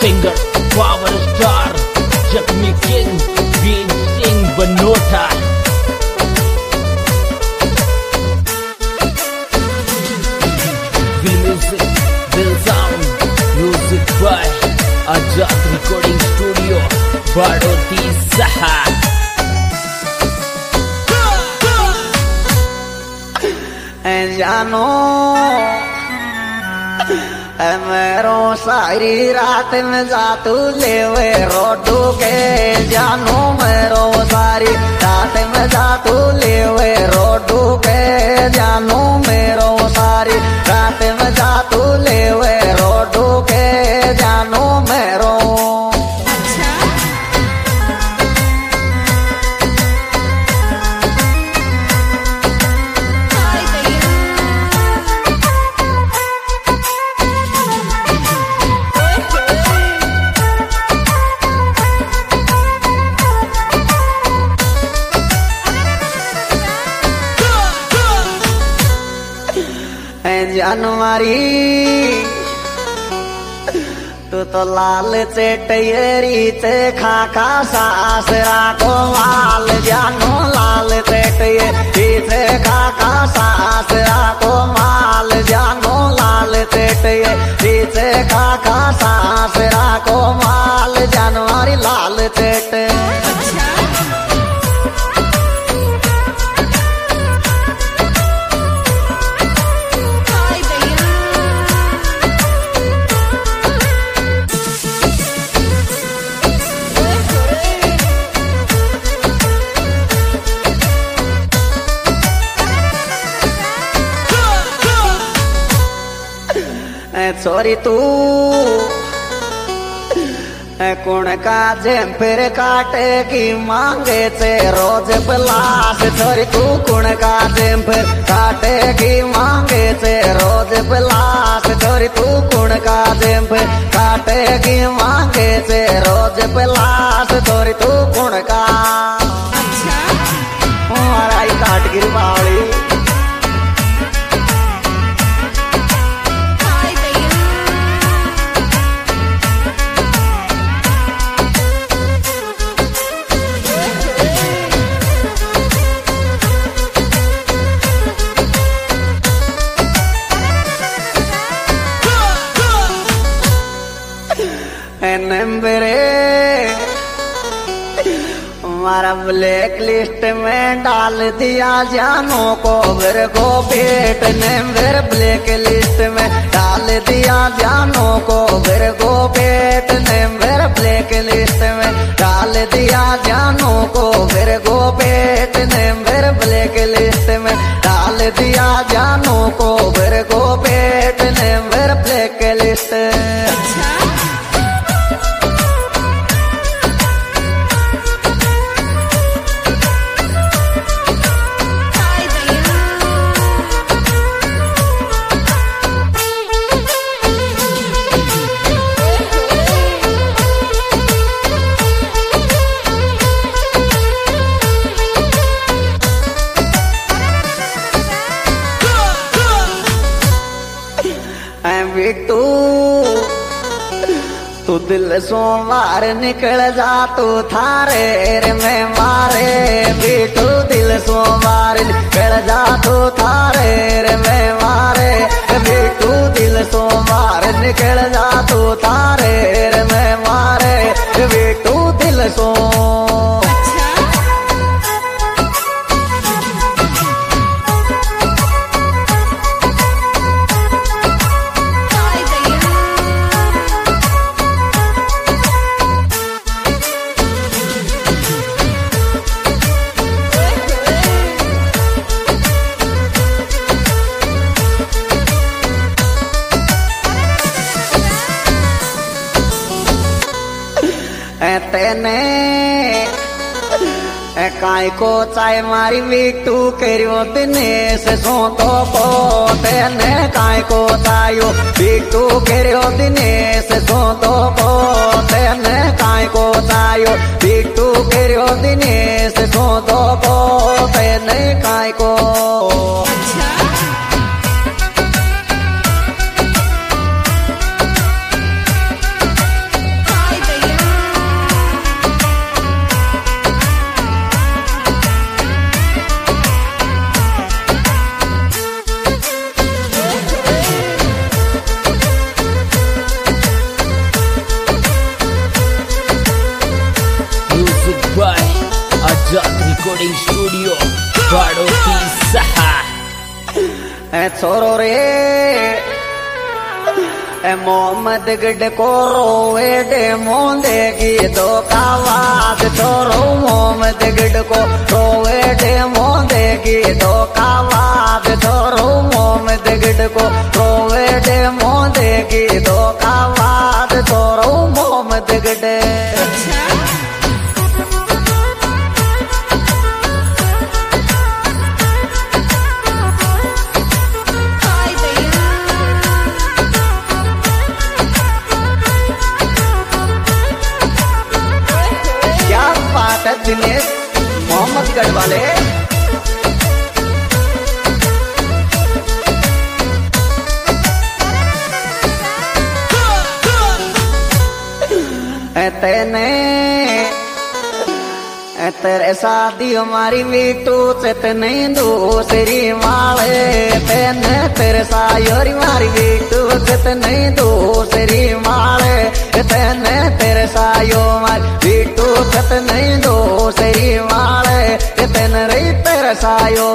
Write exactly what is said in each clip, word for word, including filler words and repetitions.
Singer power star Zakhmi king Veer Singh Banota. Will music will sound music by Azad recording studio Baroti सहा। जानो मेरो सारी रात में जातू लेवे रोडू के, जानो मेरो सारी रात में जातू लेवे रोडू के, जानो मेरो सारी रात में जातू लेवे रोडू के, जानो मेरो जानवारी तू तो लाल चेटयरी चे खाका सासरा को माल, जानो लाल चेटयरी चे खाका सासरा को माल, जानो लाल चेटयरी चे खाका सासरा को माल, जानवारी लाल चेट। छोरी तू कुण का जेम्फिर काटेगी मांगे से रोज पलास, छोरी तू कुण का जेम्फिर काटेगी मांगे से रोज पलास, छोरी तू कुण का जेम्फिर काटेगी मांगे से रोज पलास, छोरी तू कुण का मारा काट गिर बावली। नंबरे हमारा ब्लैक लिस्ट में डाल दिया जानो को, मेरे को पेट नंबर ब्लैक लिस्ट में डाल दिया जानो को, मेरे को पेट नंबर ब्लैक लिस्ट में डाल दिया जानो को, मेरे को पेट नंबर ब्लैक लिस्ट में डाल दिया जानो को, मेरे को पेट नंबर ब्लैक लिस्ट। तू तू दिल सोमवार निकल जा तू थारे रे में मारे, बेटू दिल सोमवार निकल जा तू थारे रे में मारे, बेटू दिल सोमवार निकल जा तू थारे रे में मारे, बेटू दिल सो। तेने काय को चाय मारी बिटू करियो दिनेश सो तो को, तेने काय को चायो बिटू करियो दिनेश सो तो को, तेने काय को चायो बिटू करियो दिनेश सो तो को, तेने काय को। छोरो रे मोहम्मद गढ़ को रोवे दे मोंदे की दो कावाद छोरो मोहम्मद गढ़ को रोवे दे मोंदे की दो कावाद छोरो मोहम्मद गढ़ को रोवे दे मोंदे की दो कावाद छोरो मोहम्मद गढ़। दिनेश मोहम्मदगढ़ वाले तेने तेरे शादी हमारी वीटू से नहीं दूसरी माले तेने तेरे सायोरी मारी वीटू से नहीं दूसरी माले तेने तेरे सायो मारी वीटू से नहीं दूसरी माले तेने रही तेरे सायो।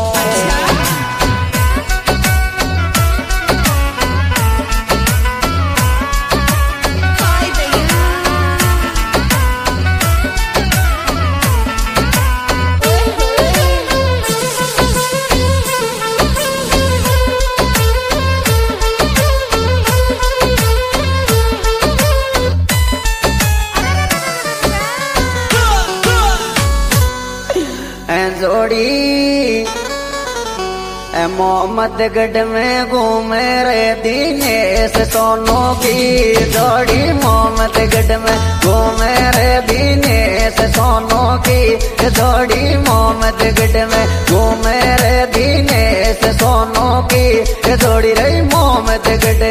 जोड़ी मोहम्मदगढ़ में घूमे रे दिनेश सोनों की जोड़ी मोहम्मदगढ़ में घूमे रे दिनेश सोनों की जोड़ी मोहम्मदगढ़ में घूमे रे दिनेश सोनों की जोड़ी रही मोहम्मदगढ़।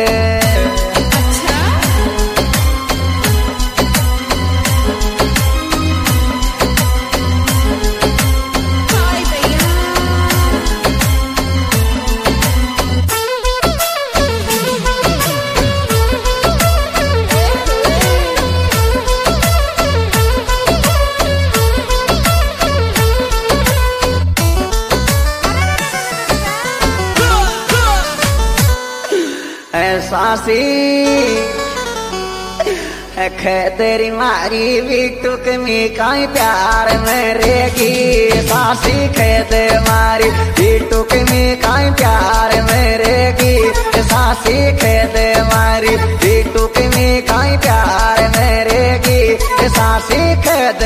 सासी तेरी मारी बिटुक में काई प्यार मेरे की सासी खेत मारी बिटुक में काई प्यार मेरे की सासी खेत मारी बिटुक में काई प्यार मेरे की सासी खेत।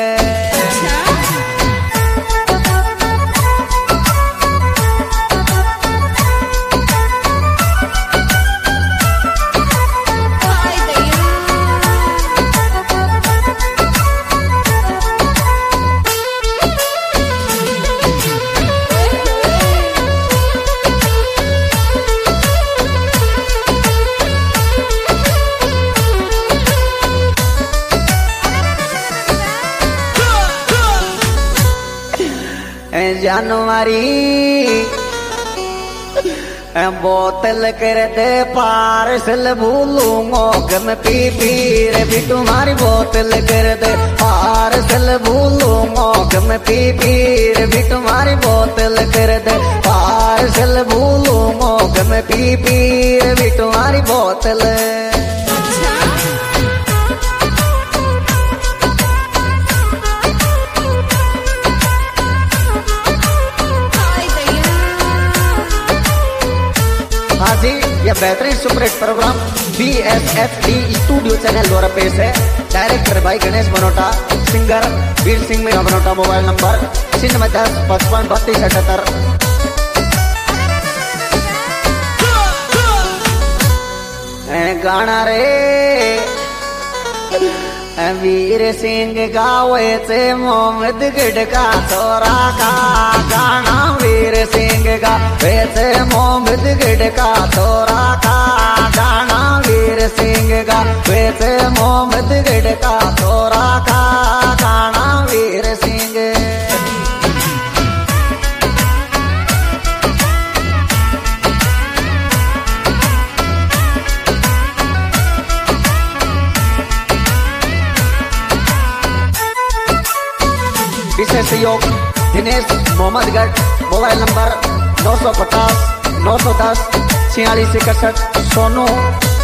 जानवारी बोतल कर दे पार्सल भूलूंगो गम पी पी रे भी तुम्हारी बोतल कर दे पार्सल भूलूंगो गम पी पी रे भी तुम्हारी बोतल कर दे पार्सल भूलूंगो गम पी पी रे भी तुम्हारी बोतल। यह बेहतरीन superhit program B S F D studio channel द्वारा पेश है। डायरेक्टर भाई Ganesh Banota, singer Veer Singh Meena Banota. Mobile number छिन्नवे दस पचपन बत्तीस अठहत्तर। गाना रे वीर सिंह गावे से मोहम्मदगढ़ का छोरा का गाना वीर सिंह गावे से मोहम्मदगढ़ का छोरा का गाना वीर सिंह गावे से मोहम्मदगढ़ का छोरा का गाना वीर सिंह। विशेष सहयोग दिनेश मोहम्मदगढ़। मोबाइल नंबर नौ सौ पचास नौ सौ दस छियालीस इकसठ सोनू